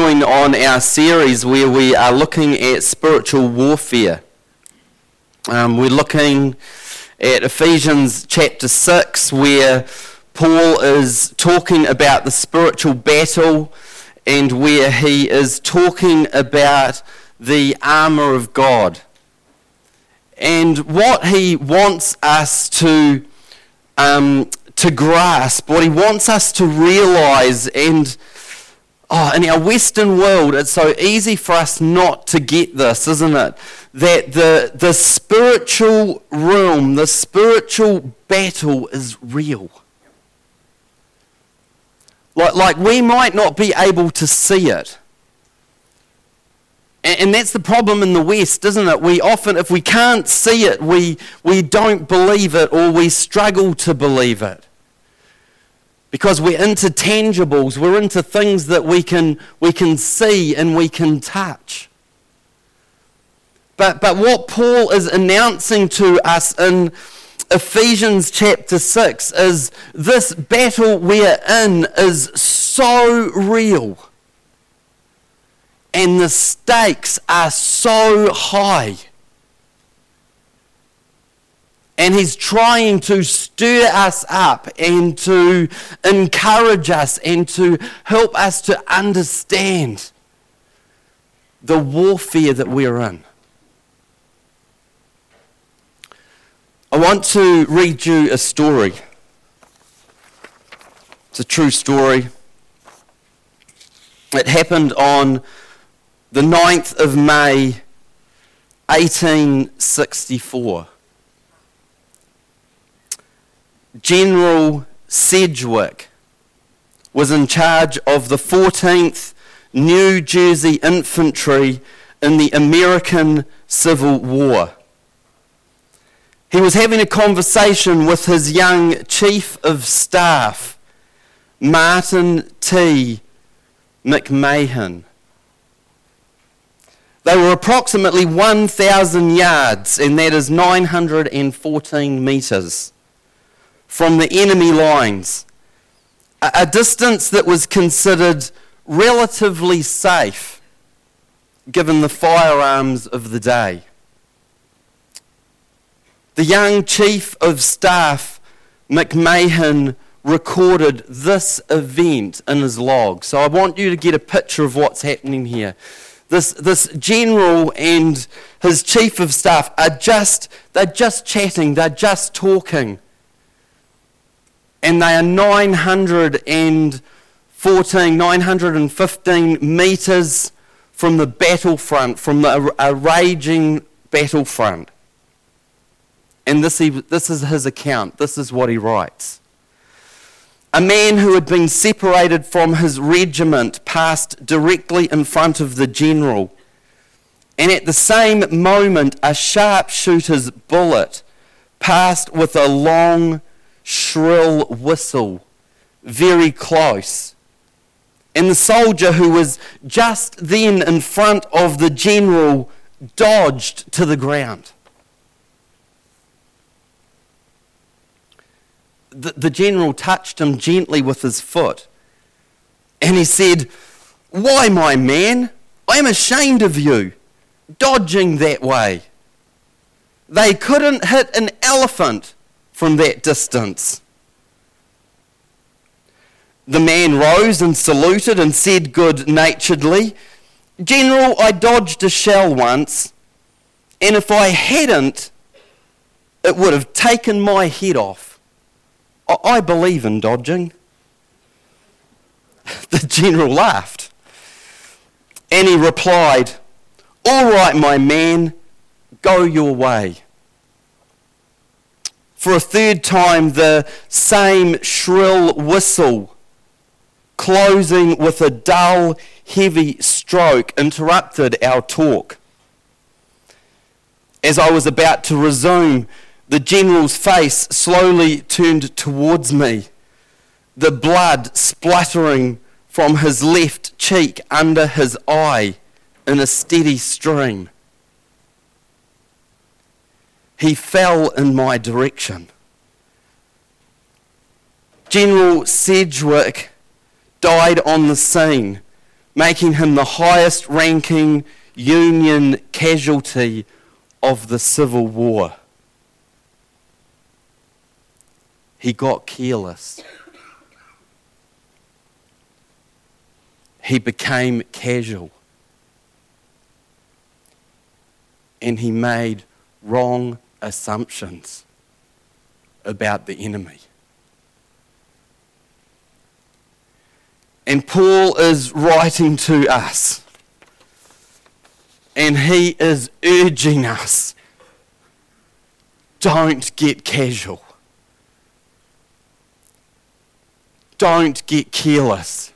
continuing on our series where we are looking at spiritual warfare. We're looking at Ephesians chapter 6, where Paul is talking about the spiritual battle and where he is talking about the armour of God. And what he wants us to grasp, what he wants us to realise, and in our Western world, it's so easy for us not to get this, isn't it? That the spiritual realm, the spiritual battle is real. Like we might not be able to see it. And that's the problem in the West, isn't it? We often, if we can't see it, we don't believe it, or we struggle to believe it. Because we're into tangibles, we're into things that we can see and we can touch. But what Paul is announcing to us in Ephesians chapter 6 is this battle we're in is so real. And the stakes are so high. And he's trying to stir us up and to encourage us and to help us to understand the warfare that we're in. I want to read you a story. It's a true story. It happened on the 9th of May, 1864. General Sedgwick was in charge of the 14th New Jersey Infantry in the American Civil War. He was having a conversation with his young Chief of Staff, Martin T. McMahon. They were approximately 1,000 yards, and that is 914 metres, from the enemy lines, a distance that was considered relatively safe given the firearms of the day. The young Chief of Staff, McMahon, recorded this event in his log. So I want you to get a picture of what's happening here. This general and his Chief of Staff they're just chatting, they're just talking. And they are 915 metres from the battlefront, from a raging battlefront. And this is his account. This is what he writes. A man who had been separated from his regiment passed directly in front of the general. And at the same moment, a sharpshooter's bullet passed with a long, shrill whistle, very close. And the soldier who was just then in front of the general dodged to the ground. The general touched him gently with his foot, and he said, "Why, my man, I am ashamed of you, dodging that way. They couldn't hit an elephant from that distance." The man rose and saluted and said good-naturedly, "General, I dodged a shell once, and if I hadn't, it would have taken my head off. I believe in dodging." The general laughed, and he replied, "All right, my man, go your way." For a third time, the same shrill whistle, closing with a dull, heavy stroke, interrupted our talk. As I was about to resume, the general's face slowly turned towards me, the blood spluttering from his left cheek under his eye in a steady stream. He fell in my direction. General Sedgwick died on the scene, making him the highest ranking Union casualty of the Civil War. He got careless. He became casual. And he made wrong assumptions about the enemy. And Paul is writing to us. And he is urging us, don't get casual. Don't get careless.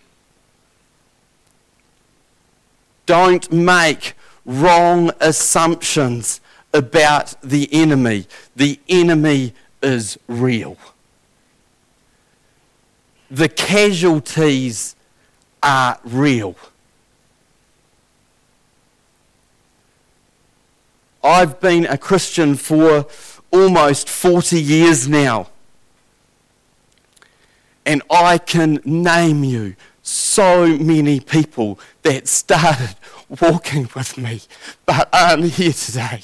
Don't make wrong assumptions about the enemy. The enemy is real. The casualties are real. I've been a Christian for almost 40 years now. And I can name you so many people that started walking with me but aren't here today.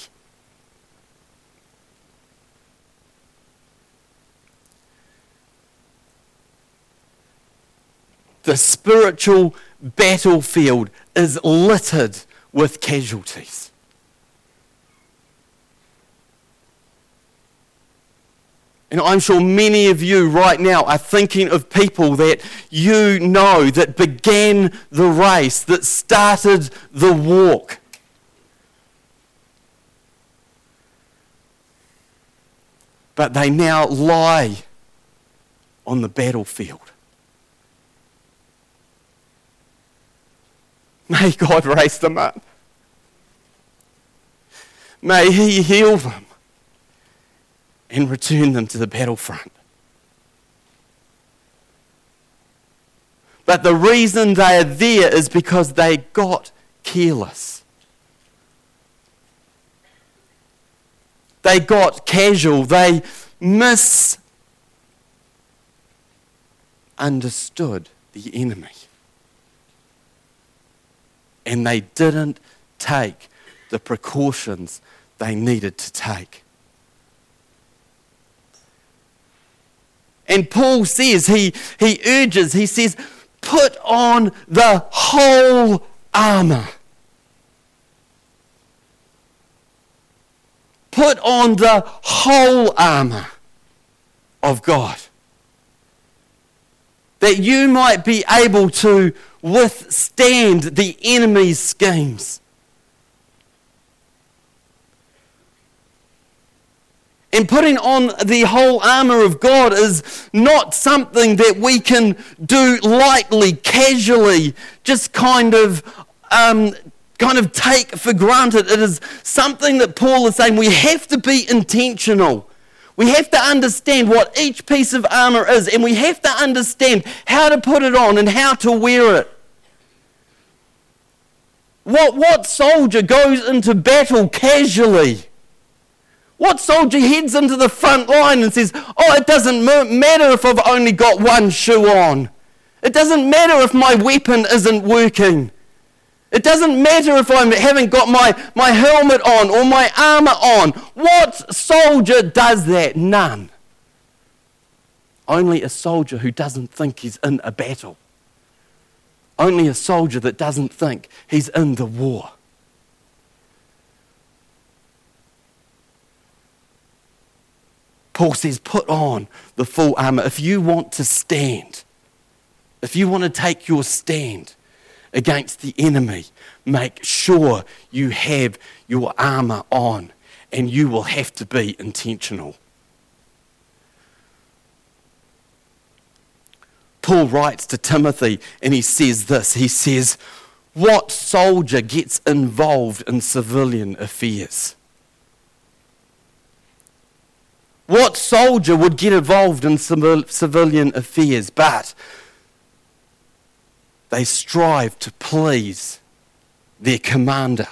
The spiritual battlefield is littered with casualties. And I'm sure many of you right now are thinking of people that you know that began the race, that started the walk. But they now lie on the battlefield. May God raise them up. May He heal them and return them to the battlefront. But the reason they are there is because they got careless. They got casual. They misunderstood the enemy. And they didn't take the precautions they needed to take. And Paul says, he urges, he says, put on the whole armour. Put on the whole armour of God. That you might be able to withstand the enemy's schemes. And putting on the whole armour of God is not something that we can do lightly, casually, just kind of take for granted. It is something that Paul is saying we have to be intentional. We have to understand what each piece of armour is, and we have to understand how to put it on and how to wear it. What soldier goes into battle casually? What soldier heads into the front line and says, oh, it doesn't matter if I've only got one shoe on. It doesn't matter if my weapon isn't working. It doesn't matter if I haven't got my helmet on or my armour on. What soldier does that? None. Only a soldier who doesn't think he's in a battle. Only a soldier that doesn't think he's in the war. Paul says, put on the full armour. If you want to stand, if you want to take your stand against the enemy, make sure you have your armour on, and you will have to be intentional. Paul writes to Timothy and he says this, he says, what soldier gets involved in civilian affairs? What soldier would get involved in civilian affairs? But they strive to please their commander,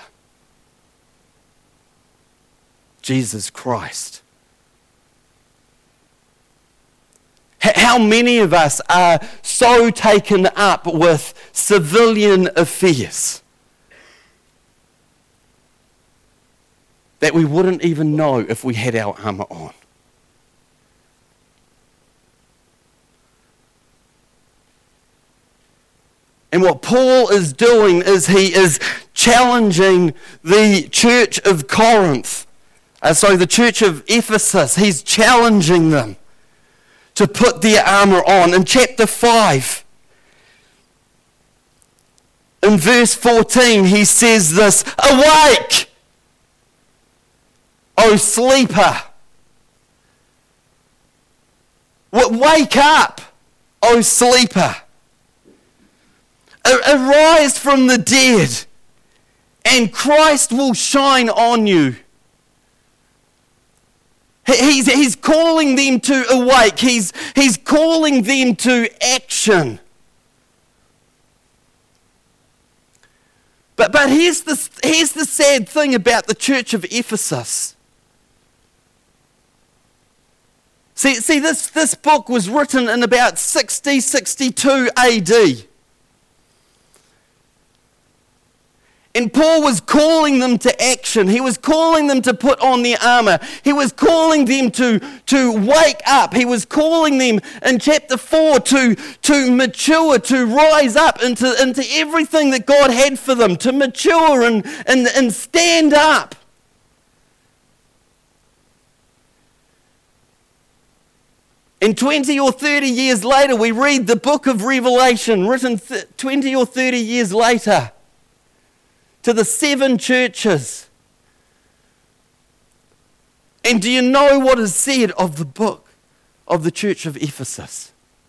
Jesus Christ. How many of us are so taken up with civilian affairs that we wouldn't even know if we had our armour on? And what Paul is doing is he is challenging the church of Corinth, the church of Ephesus. He's challenging them to put their armour on. In chapter 5, in verse 14, he says this, "Awake, O sleeper! Wake up, O sleeper! Arise from the dead, and Christ will shine on you." He's calling them to awake. He's calling them to action. But here's the sad thing about the church of Ephesus. See, this book was written in about 62 AD. And Paul was calling them to action. He was calling them to put on their armour. He was calling them to wake up. He was calling them in chapter 4 to mature, to rise up into everything that God had for them, to mature and stand up. And 20 or 30 years later, we read the book of Revelation, written 20 or 30 years later, to the 7 churches. And do you know what is said of the book of the church of Ephesus?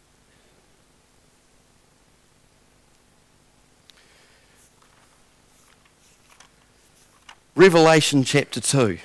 Revelation chapter 2.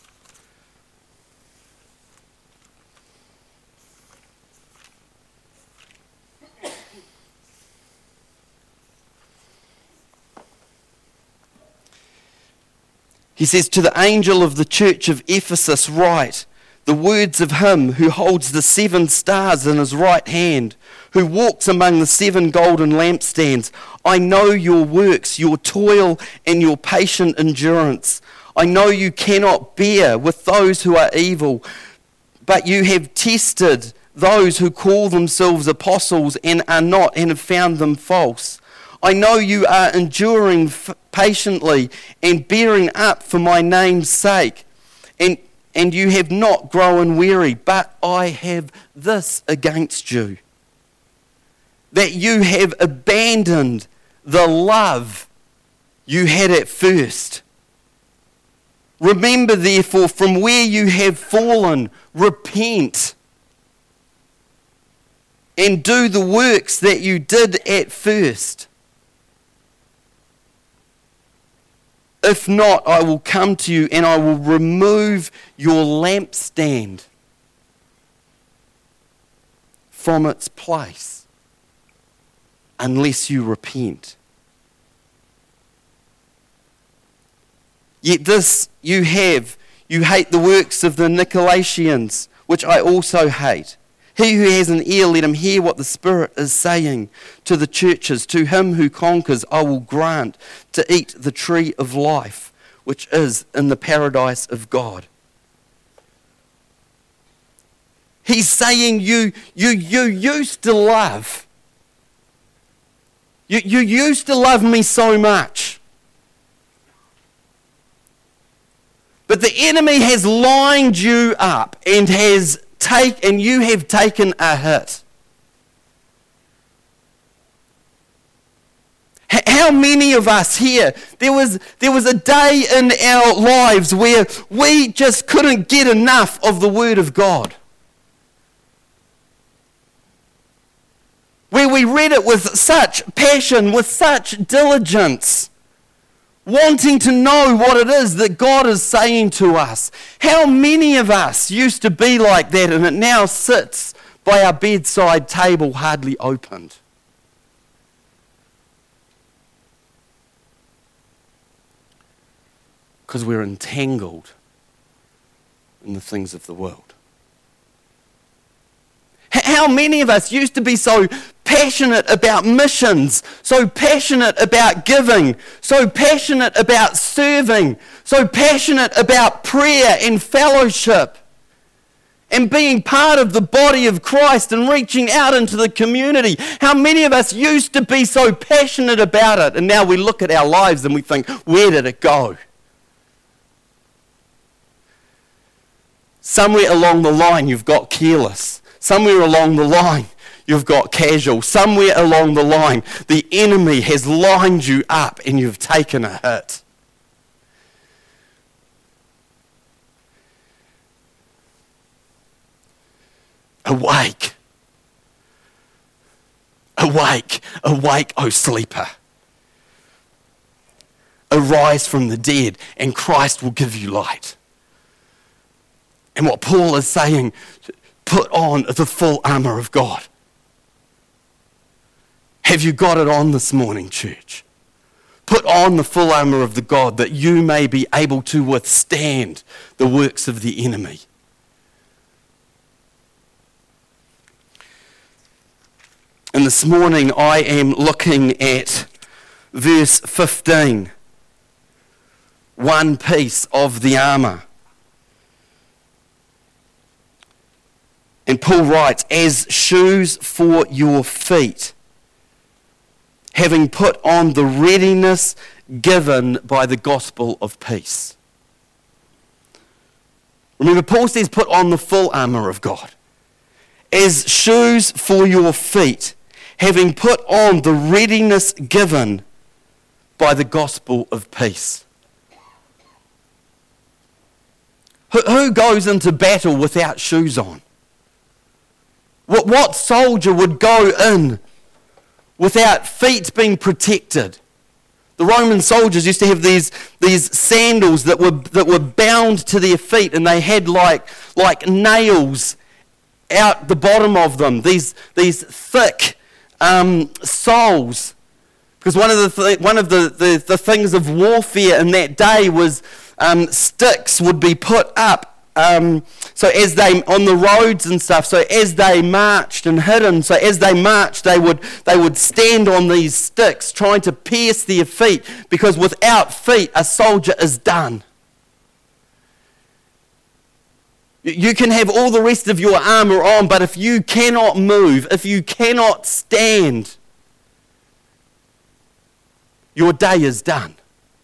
He says, "To the angel of the church of Ephesus write the words of him who holds the 7 stars in his right hand, who walks among the 7 golden lampstands. I know your works, your toil, and your patient endurance. I know you cannot bear with those who are evil, but you have tested those who call themselves apostles and are not, and have found them false. I know you are enduring patiently and bearing up for my name's sake, and you have not grown weary. But I have this against you, that you have abandoned the love you had at first. Remember, therefore, from where you have fallen, repent, and do the works that you did at first. If not, I will come to you and I will remove your lampstand from its place unless you repent. Yet this you have, you hate the works of the Nicolaitans, which I also hate. He who has an ear, let him hear what the Spirit is saying to the churches. To him who conquers, I will grant to eat the tree of life, which is in the paradise of God." He's saying you used to love. You used to love me so much. But the enemy has lined you up and you have taken a hit. How many of us here, there was a day in our lives where we just couldn't get enough of the Word of God. Where we read it with such passion, with such diligence, wanting to know what it is that God is saying to us. How many of us used to be like that, and it now sits by our bedside table hardly opened? Because we're entangled in the things of the world. how many of us used to be so passionate about missions, so passionate about giving, so passionate about serving, so passionate about prayer and fellowship and being part of the body of Christ and reaching out into the community. How many of us used to be so passionate about it, and now we look at our lives and we think, where did it go? Somewhere along the line you've got careless. Somewhere along the line you've got casual. Somewhere along the line the enemy has lined you up and you've taken a hit. Awake. Awake, awake, O sleeper. Arise from the dead, and Christ will give you light. And what Paul is saying, put on the full armour of God. Have you got it on this morning, church? Put on the full armour of the God that you may be able to withstand the works of the enemy. And this morning I am looking at verse 15, one piece of the armour. And Paul writes, as shoes for your feet, having put on the readiness given by the gospel of peace. Remember, Paul says put on the full armour of God. As shoes for your feet, having put on the readiness given by the gospel of peace. Who goes into battle without shoes on? What soldier would go in without feet being protected? The Roman soldiers used to have these sandals that were bound to their feet, and they had like nails out the bottom of them. These thick soles, because one of the things of warfare in that day was sticks would be put up. So as they on the roads and stuff, so as they marched and hidden, so as they marched, they would stand on these sticks trying to pierce their feet, because without feet a soldier is done. You can have all the rest of your armour on, but if you cannot move, if you cannot stand, your day is done.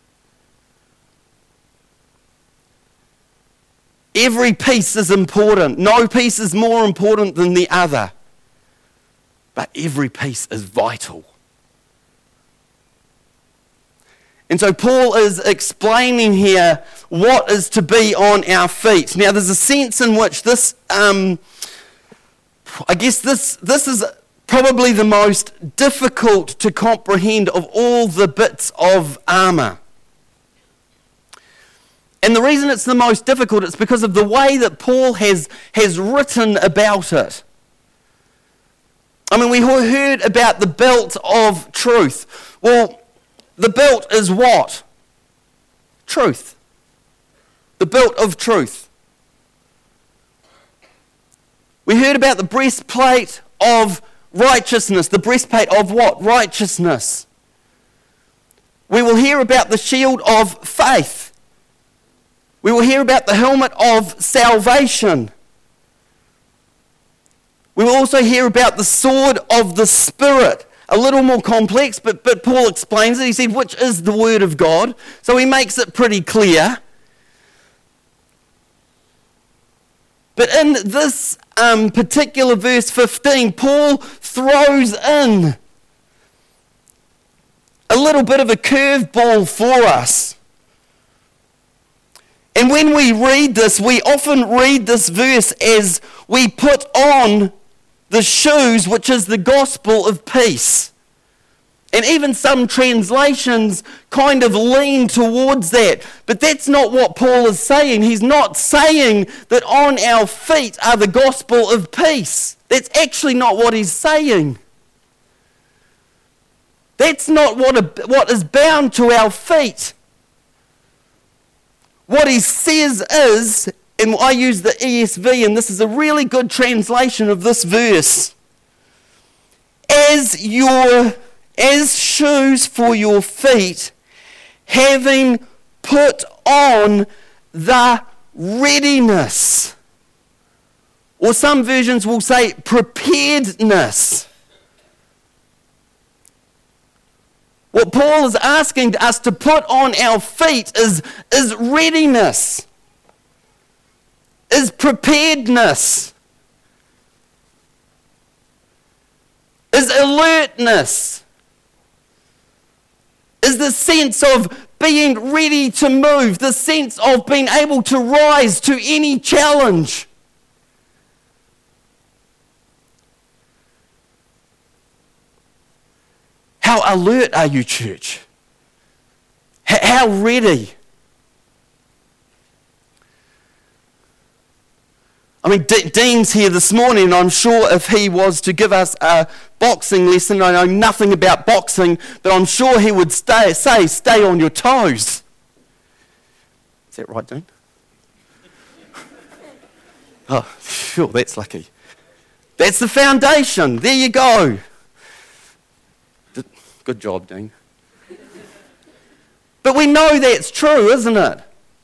Every piece is important. No piece is more important than the other. But every piece is vital. And so Paul is explaining here what is to be on our feet. Now there's a sense in which this, I guess this is probably the most difficult to comprehend of all the bits of armour. And the reason it's the most difficult is because of the way that Paul has written about it. I mean, we heard about the belt of truth. Well, the belt is what? Truth. The belt of truth. We heard about the breastplate of righteousness. The breastplate of what? Righteousness. We will hear about the shield of faith. We will hear about the helmet of salvation. We will also hear about the sword of the Spirit. A little more complex, but Paul explains it. He said, which is the Word of God. So he makes it pretty clear. But in this particular verse 15, Paul throws in a little bit of a curveball for us. And when we read this, we often read this verse as we put on the shoes, which is the gospel of peace. And even some translations kind of lean towards that. But that's not what Paul is saying. He's not saying that on our feet are the gospel of peace. That's actually not what he's saying. That's not what is bound to our feet. What he says is, And I use the ESV, and this is a really good translation of this verse. As shoes for your feet, having put on the readiness. Or some versions will say preparedness. What Paul is asking us to put on our feet is readiness, is preparedness, is alertness, is the sense of being ready to move, the sense of being able to rise to any challenge. How alert are you, church? How ready? I mean, Dean's here this morning, and I'm sure if he was to give us a boxing lesson, I know nothing about boxing, but I'm sure he would say, stay on your toes. Is that right, Dean? Oh, sure, that's lucky. That's the foundation. There you go. Good job, Dean. But we know that's true, isn't it?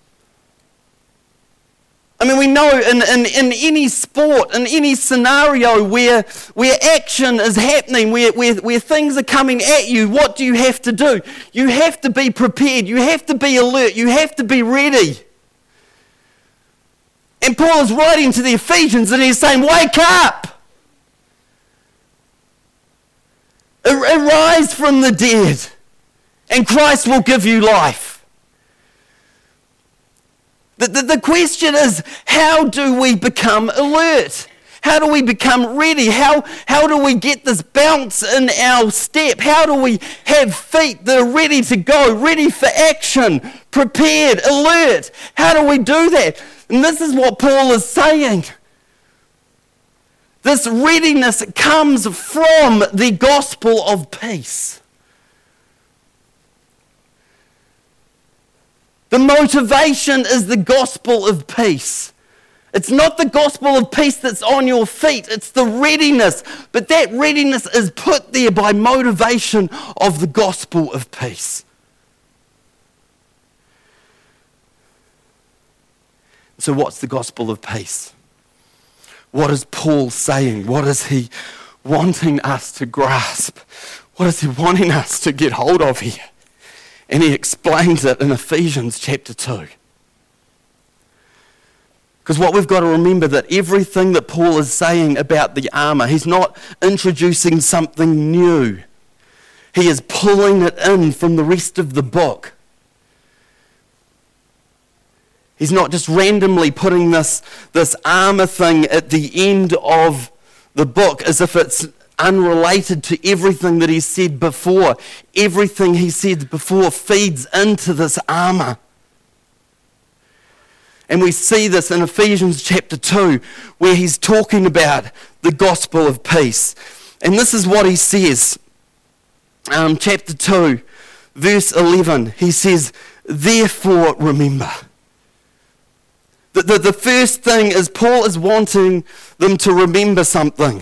I mean, we know in any sport, in any scenario where action is happening, where things are coming at you, what do you have to do? You have to be prepared. You have to be alert. You have to be ready. And Paul is writing to the Ephesians and he's saying, wake up! Arise from the dead, and Christ will give you life. The question is, how do we become alert? How do we become ready? How do we get this bounce in our step? How do we have feet that are ready to go, ready for action, prepared, alert? How do we do that? And this is what Paul is saying. This readiness comes from the gospel of peace. The motivation is the gospel of peace. It's not the gospel of peace that's on your feet, it's the readiness. But that readiness is put there by motivation of the gospel of peace. So what's the gospel of peace? What is Paul saying? What is he wanting us to grasp? What is he wanting us to get hold of here? And he explains it in Ephesians chapter 2. Because what we've got to remember that everything that Paul is saying about the armour, he's not introducing something new. He is pulling it in from the rest of the book. He's not just randomly putting this armour thing at the end of the book as if it's unrelated to everything that he said before. Everything he said before feeds into this armour. And we see this in Ephesians chapter 2, where he's talking about the gospel of peace. And this is what he says. Chapter 2, verse 11, he says, therefore remember. The first thing is Paul is wanting them to remember something.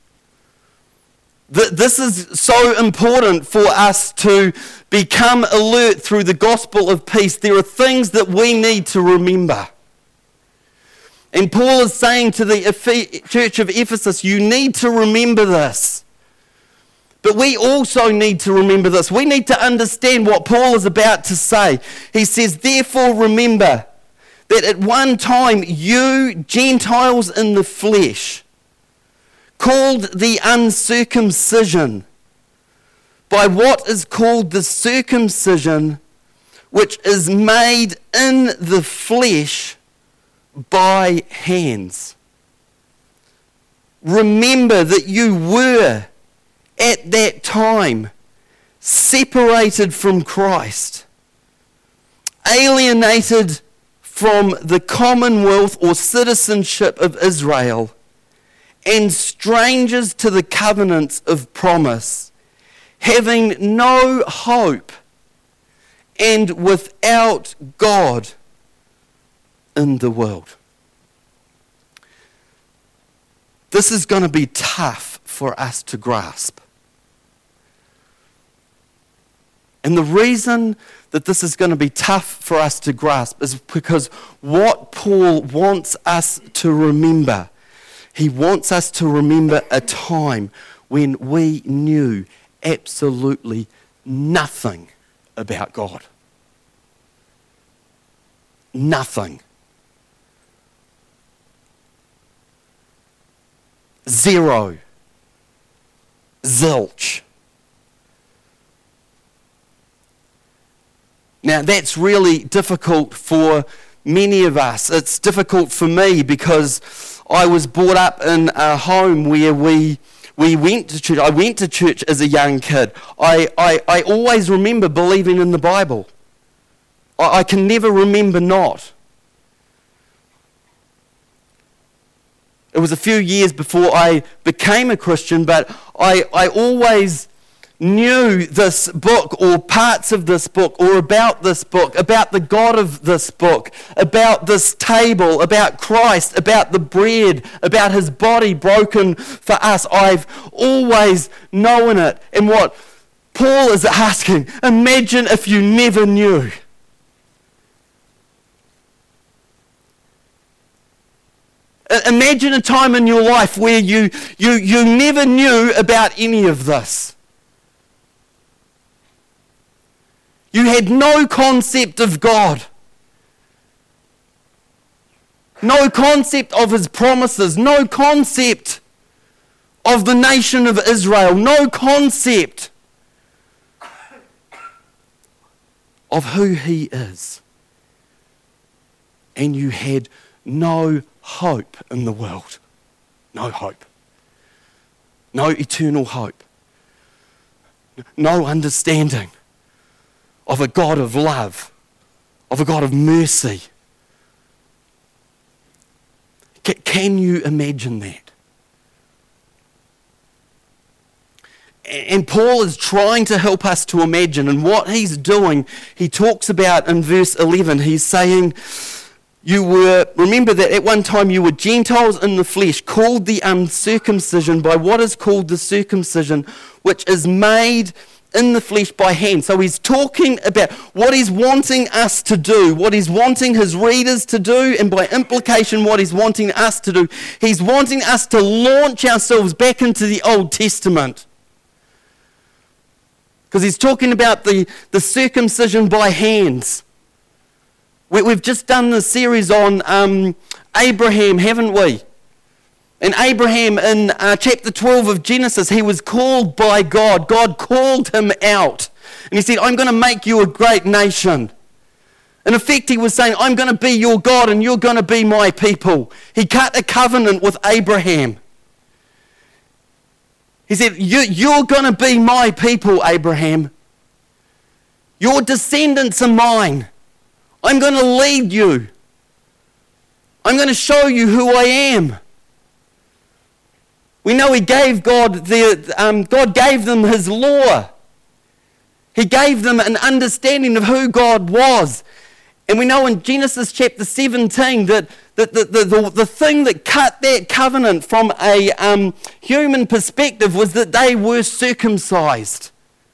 This is so important for us to become alert through the gospel of peace. There are things that we need to remember. And Paul is saying to the church of Ephesus, you need to remember this. But we also need to remember this. We need to understand what Paul is about to say. He says, therefore remember that at one time you, Gentiles in the flesh, called the uncircumcision by what is called the circumcision, which is made in the flesh by hands. Remember that you were at that time separated from Christ, alienated from the commonwealth or citizenship of Israel, and strangers to the covenants of promise, having no hope and without God in the world. this is going to be tough for us to grasp. And the reason that this is going to be tough for us to grasp is because what Paul wants us to remember, he wants us to remember a time when we knew absolutely nothing about God. Nothing. Zero. Zilch. Now that's really difficult for many of us. It's difficult for me because I was brought up in a home where we went to church. I went to church as a young kid. I always remember believing in the Bible. I can never remember not. It was a few years before I became a Christian, but I always knew this book or parts of this book or about this book, about the God of this book, about this table, about Christ, about the bread, about his body broken for us. I've always known it. And what Paul is asking, imagine if you never knew. Imagine a time in your life where you never knew about any of this. You had no concept of God. No concept of his promises. No concept of the nation of Israel. No concept of who he is. And you had no hope in the world. No hope. No eternal hope. No understanding of a God of love, of a God of mercy. Can you imagine that? And Paul is trying to help us to imagine, and what he's doing, he talks about in verse 11, he's saying, remember that at one time you were Gentiles in the flesh, called the uncircumcision by what is called the circumcision, which is made in the flesh by hand. So he's talking about what he's wanting us to do, what he's wanting his readers to do, and by implication what he's wanting us to do. He's wanting us to launch ourselves back into the Old Testament. Because he's talking about the circumcision by hands. We've just done the series on Abraham, haven't we? And Abraham in chapter 12 of Genesis, he was called by God. God called him out. And he said, I'm going to make you a great nation. In effect, he was saying, I'm going to be your God and you're going to be my people. He cut a covenant with Abraham. He said, you're going to be my people, Abraham. Your descendants are mine. I'm going to lead you. I'm going to show you who I am. We know he gave God gave them his law. He gave them an understanding of who God was. And we know in Genesis chapter 17 that the thing that cut that covenant from a human perspective was that they were circumcised.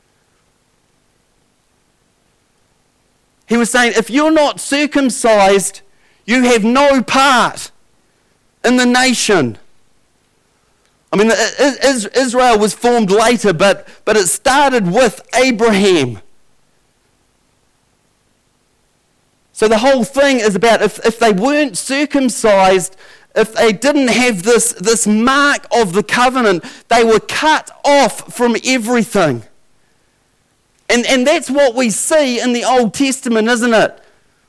He was saying, if you're not circumcised, you have no part in the nation. I mean, Israel was formed later, but it started with Abraham. So the whole thing is about if they weren't circumcised, if they didn't have this mark of the covenant, they were cut off from everything. And that's what we see in the Old Testament, isn't it?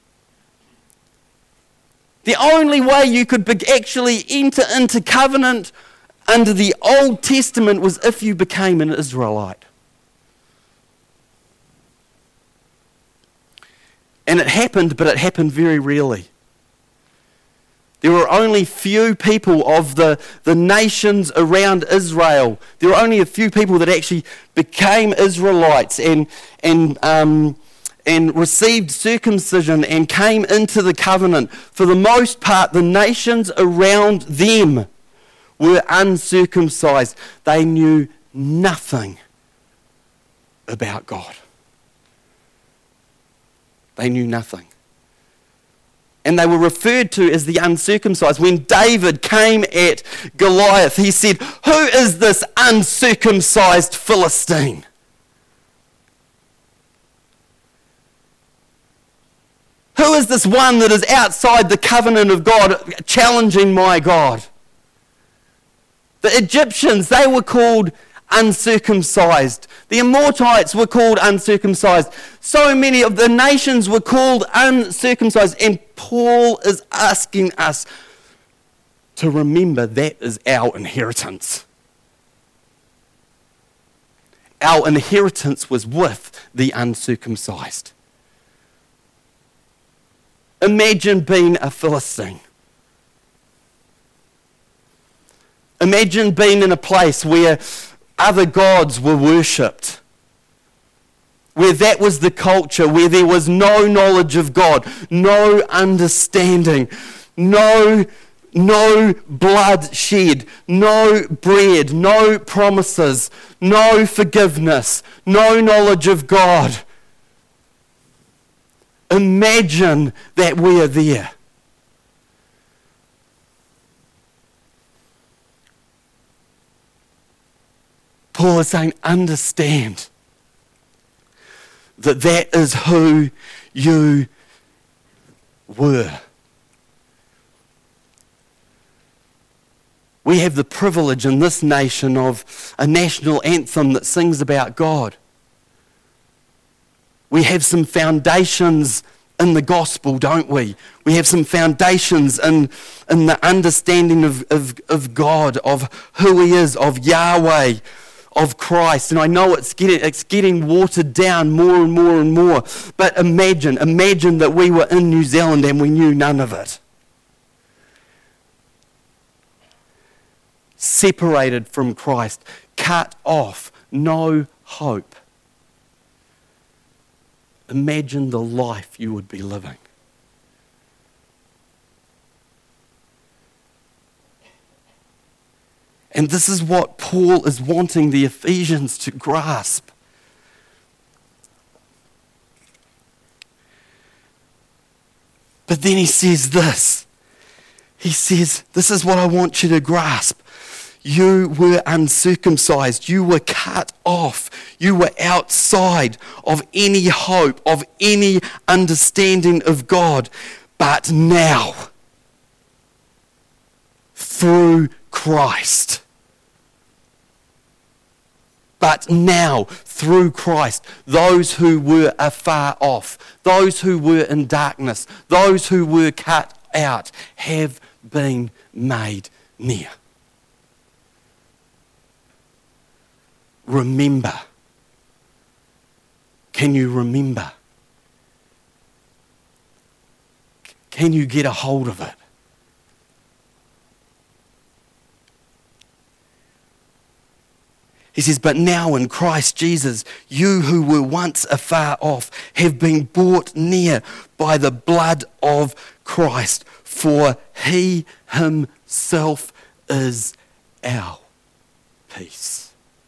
The only way you could actually enter into covenant under the Old Testament was if you became an Israelite. And it happened, but it happened very rarely. There were only few people of the nations around Israel. There were only a few people that actually became Israelites and received circumcision and came into the covenant. For the most part, the nations around them were uncircumcised. They knew nothing about God. They knew nothing. And they were referred to as the uncircumcised. When David came at Goliath, he said, "Who is this uncircumcised Philistine?" Who is this one that is outside the covenant of God, challenging my God? The Egyptians, they were called uncircumcised. The Amorites were called uncircumcised. So many of the nations were called uncircumcised. And Paul is asking us to remember that is our inheritance. Our inheritance was with the uncircumcised. Imagine being a Philistine. Imagine being in a place where other gods were worshipped, where that was the culture, where there was no knowledge of God, no understanding, no blood shed, no bread, no promises, no forgiveness, no knowledge of God. Imagine that we are there. Paul is saying, understand that that is who you were. We have the privilege in this nation of a national anthem that sings about God. We have some foundations in the gospel, don't we? We have some foundations in the understanding of God, of who He is, of Yahweh, of Christ. And I know it's getting watered down more and more and more. But imagine that we were in New Zealand and we knew none of it. Separated from Christ, cut off, no hope. Imagine the life you would be living. And this is what Paul is wanting the Ephesians to grasp. But then he says this. He says, this is what I want you to grasp. You were uncircumcised. You were cut off. You were outside of any hope, of any understanding of God. But now, through Christ. But now, through Christ, those who were afar off, those who were in darkness, those who were cut out, have been made near. Remember. Can you remember? Can you get a hold of it? He says, but now in Christ Jesus, you who were once afar off have been brought near by the blood of Christ, for He Himself is our peace.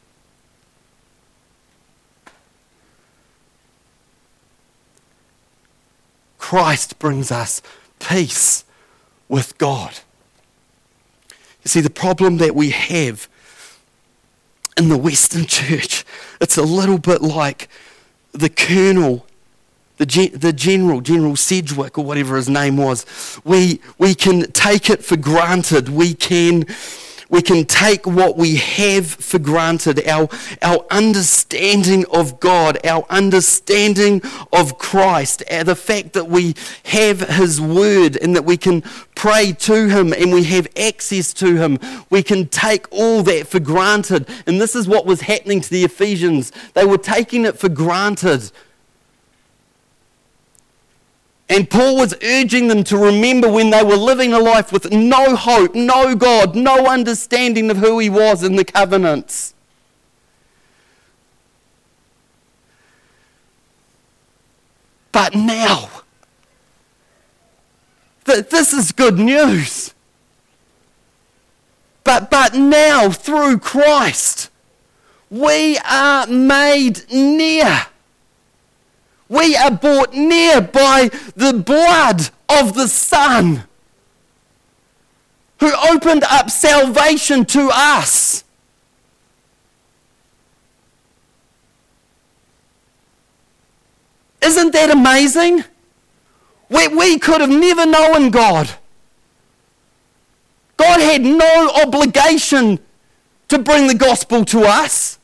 Christ brings us peace with God. You see, the problem that we have in the Western church, it's a little bit like the colonel, the General Sedgwick, or whatever his name was. We can take it for granted. We can take what we have for granted, our understanding of God, our understanding of Christ, the fact that we have His Word and that we can pray to Him and we have access to Him. We can take all that for granted. And this is what was happening to the Ephesians. They were taking it for granted. And Paul was urging them to remember when they were living a life with no hope, no God, no understanding of who He was in the covenants. But now, this is good news. But now, through Christ, we are made near. We are brought near by the blood of the Son, who opened up salvation to us. Isn't that amazing? We could have never known God. God had no obligation to bring the gospel to us.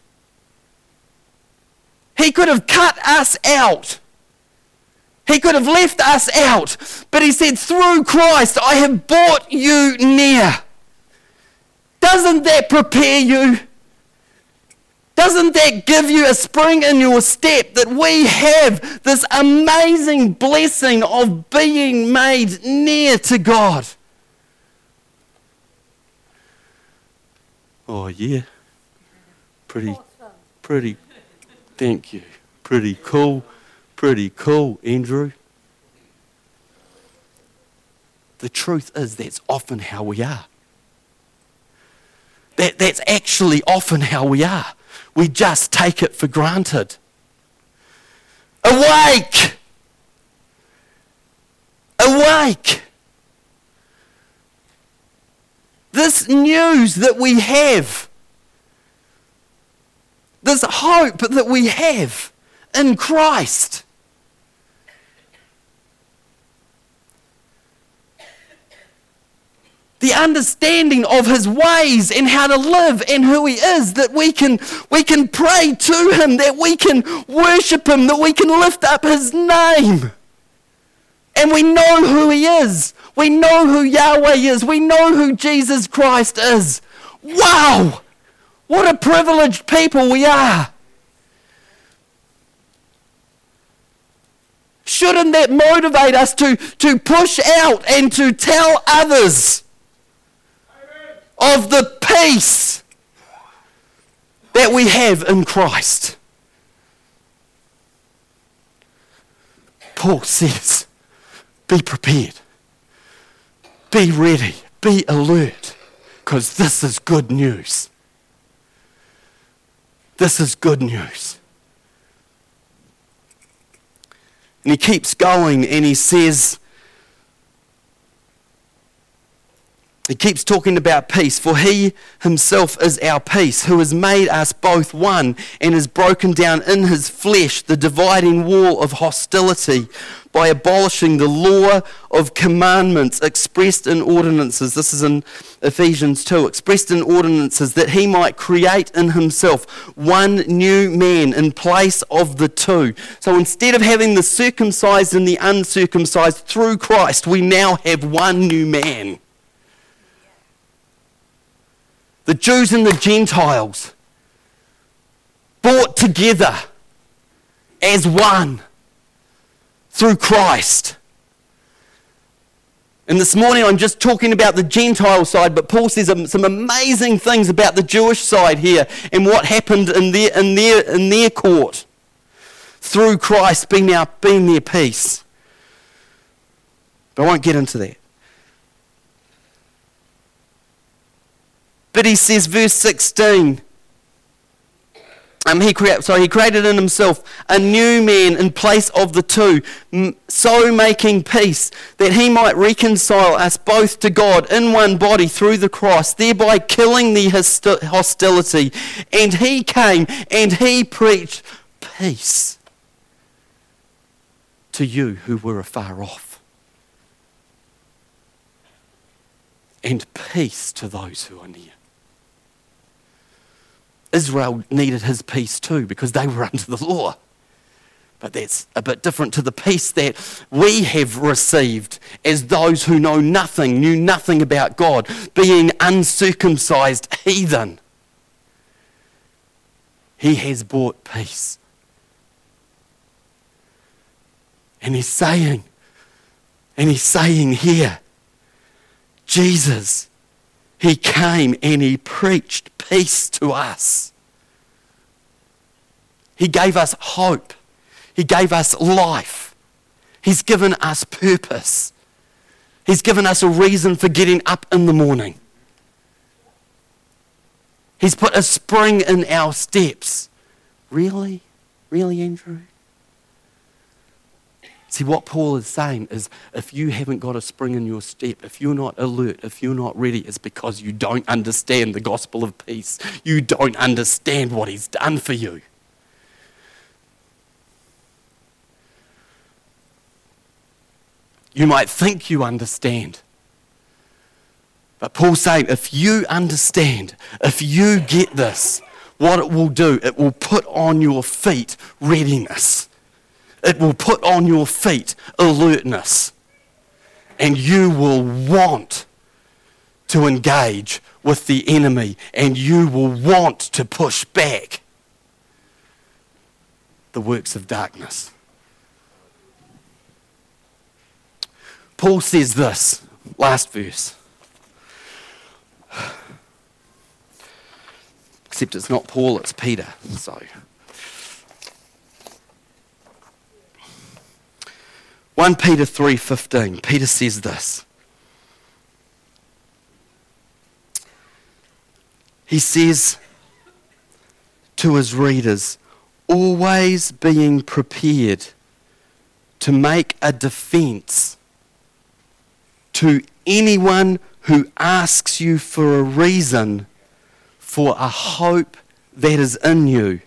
He could have cut us out. He could have left us out. But he said, through Christ, I have brought you near. Doesn't that prepare you? Doesn't that give you a spring in your step that we have this amazing blessing of being made near to God? Oh yeah, pretty, thank you. Pretty cool, Andrew. The truth is that's often how we are. That's actually often how we are. We just take it for granted. Awake! Awake! This news that we have, this hope that we have in Christ. The understanding of his ways and how to live and who he is, that we can pray to him, that we can worship him, that we can lift up his name. And we know who he is. We know who Yahweh is. We know who Jesus Christ is. Wow! What a privileged people we are. Shouldn't that motivate us to push out and to tell others of the peace that we have in Christ? Paul says, be prepared, be ready, be alert, because this is good news. This is good news. And he keeps going and he says, he keeps talking about peace. For he himself is our peace, who has made us both one and has broken down in his flesh the dividing wall of hostility by abolishing the law of commandments expressed in ordinances. This is in Ephesians 2. Expressed in ordinances, that he might create in himself one new man in place of the two. So instead of having the circumcised and the uncircumcised, through Christ we now have one new man. The Jews and the Gentiles brought together as one through Christ. And this morning I'm just talking about the Gentile side, but Paul says some amazing things about the Jewish side here and what happened in their court through Christ being their peace. But I won't get into that. But he says, verse 16, he created in himself a new man in place of the two, so making peace, that he might reconcile us both to God in one body through the cross, thereby killing the hostility. And he came and he preached peace to you who were afar off, and peace to those who are near. Israel needed his peace too because they were under the law. But that's a bit different to the peace that we have received as those who knew nothing about God, being uncircumcised heathen. He has brought peace. And he's saying here, Jesus, he came and he preached peace to us. He gave us hope. He gave us life. He's given us purpose. He's given us a reason for getting up in the morning. He's put a spring in our steps. Really? Really, Andrew? See, what Paul is saying is, if you haven't got a spring in your step, if you're not alert, if you're not ready, it's because you don't understand the gospel of peace. You don't understand what he's done for you. You might think you understand. But Paul's saying, if you understand, if you get this, what it will do, it will put on your feet readiness. It will put on your feet alertness. And you will want to engage with the enemy, and you will want to push back the works of darkness. Paul says this, last verse. Except it's not Paul, it's Peter. So, 1 Peter 3:15, Peter says this. He says to his readers, always being prepared to make a defense to anyone who asks you for a reason for a hope that is in you.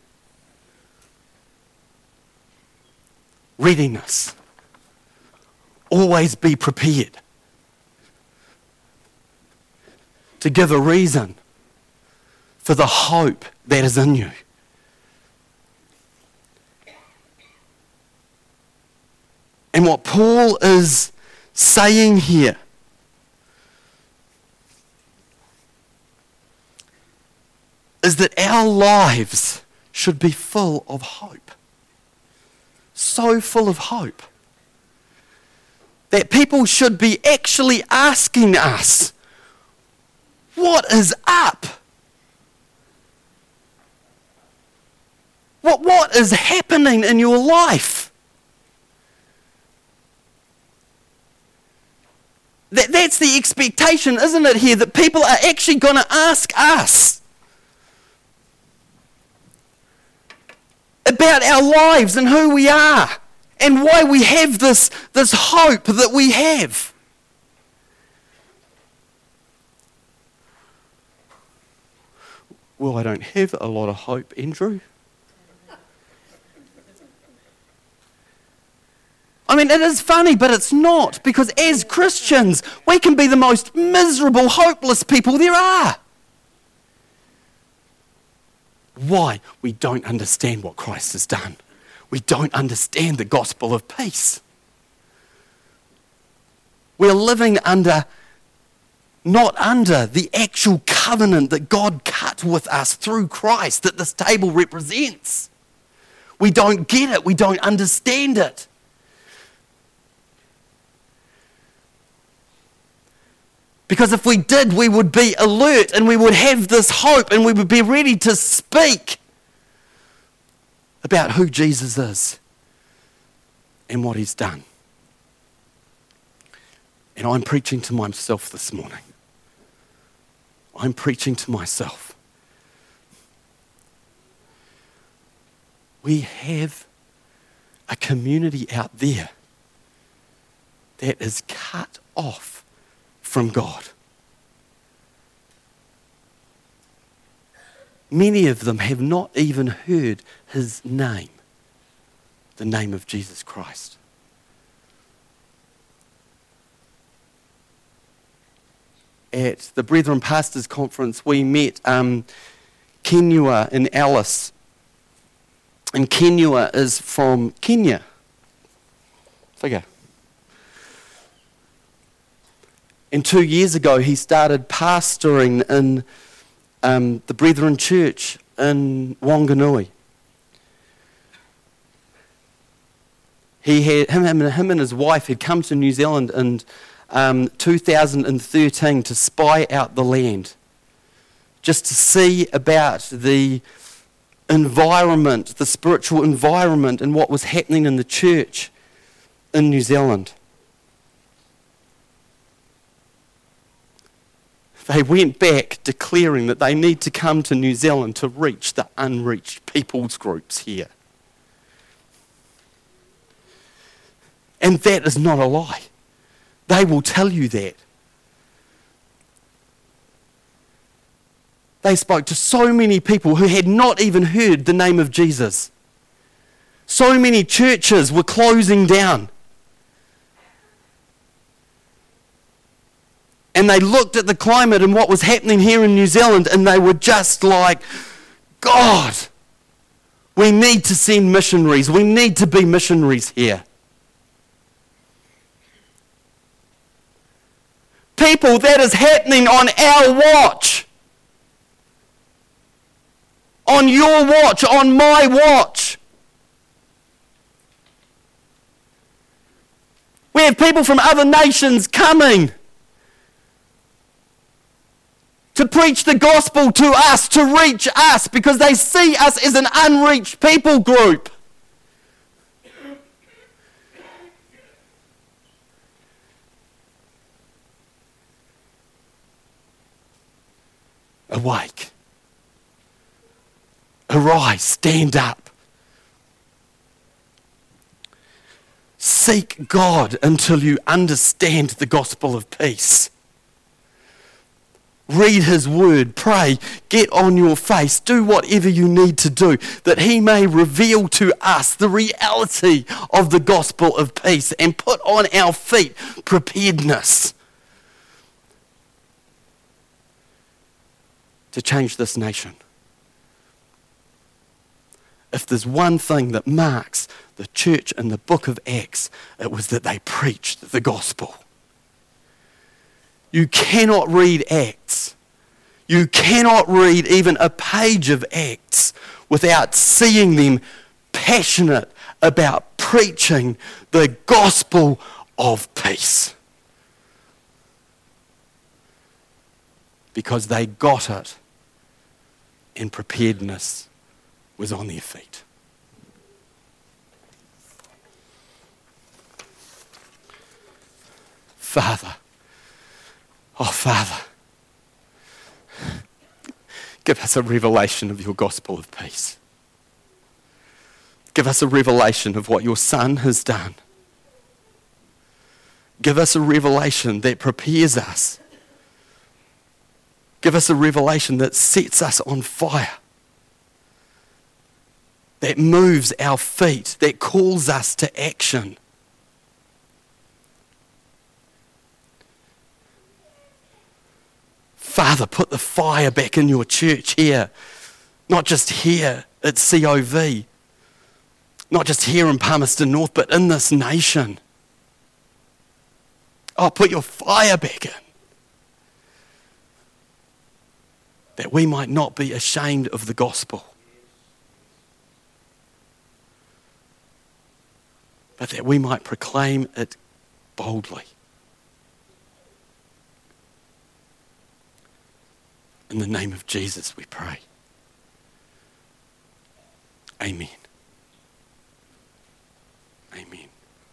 Readiness. Always be prepared to give a reason for the hope that is in you. And what Paul is saying here is that our lives should be full of hope. So full of hope that people should be actually asking us, what is up? What is happening in your life? That's the expectation, isn't it, here, that people are actually going to ask us about our lives and who we are and why we have this hope that we have. Well, I don't have a lot of hope, Andrew. I mean, it is funny, but it's not, because as Christians, we can be the most miserable, hopeless people there are. Why? We don't understand what Christ has done. We don't understand the gospel of peace. We're living not under the actual covenant that God cut with us through Christ that this table represents. We don't get it. We don't understand it. Because if we did, we would be alert and we would have this hope and we would be ready to speak about who Jesus is and what he's done. And I'm preaching to myself this morning. I'm preaching to myself. We have a community out there that is cut off from God. Many of them have not even heard his name, the name of Jesus Christ. At the Brethren Pastors Conference, we met Kenua and Alice. And Kenua is from Kenya. Figure. And 2 years ago, he started pastoring in the Brethren Church in Wanganui. Him and his wife had come to New Zealand in 2013 to spy out the land, just to see about the environment, the spiritual environment, and what was happening in the church in New Zealand. They went back declaring that they need to come to New Zealand to reach the unreached peoples groups here. And that is not a lie. They will tell you that. They spoke to so many people who had not even heard the name of Jesus. So many churches were closing down. And they looked at the climate and what was happening here in New Zealand, and they were just like, God, we need to send missionaries. We need to be missionaries here. People, that is happening on our watch. On your watch, on my watch. We have people from other nations coming to preach the gospel to us, to reach us, because they see us as an unreached people group. Awake. Arise, stand up. Seek God until you understand the gospel of peace. Read his word, pray, get on your face, do whatever you need to do, that he may reveal to us the reality of the gospel of peace and put on our feet preparedness to change this nation. If there's one thing that marks the church in the book of Acts, it was that they preached the gospel. You cannot read Acts. You cannot read even a page of Acts without seeing them passionate about preaching the gospel of peace. Because they got it, and preparedness was on their feet. Father, give us a revelation of your gospel of peace. Give us a revelation of what your Son has done. Give us a revelation that prepares us. Give us a revelation that sets us on fire, that moves our feet, that calls us to action. Father, put the fire back in your church here, not just here at COV, not just here in Palmerston North, but in this nation. Oh, put your fire back in, that we might not be ashamed of the gospel, but that we might proclaim it boldly. In the name of Jesus we pray. Amen.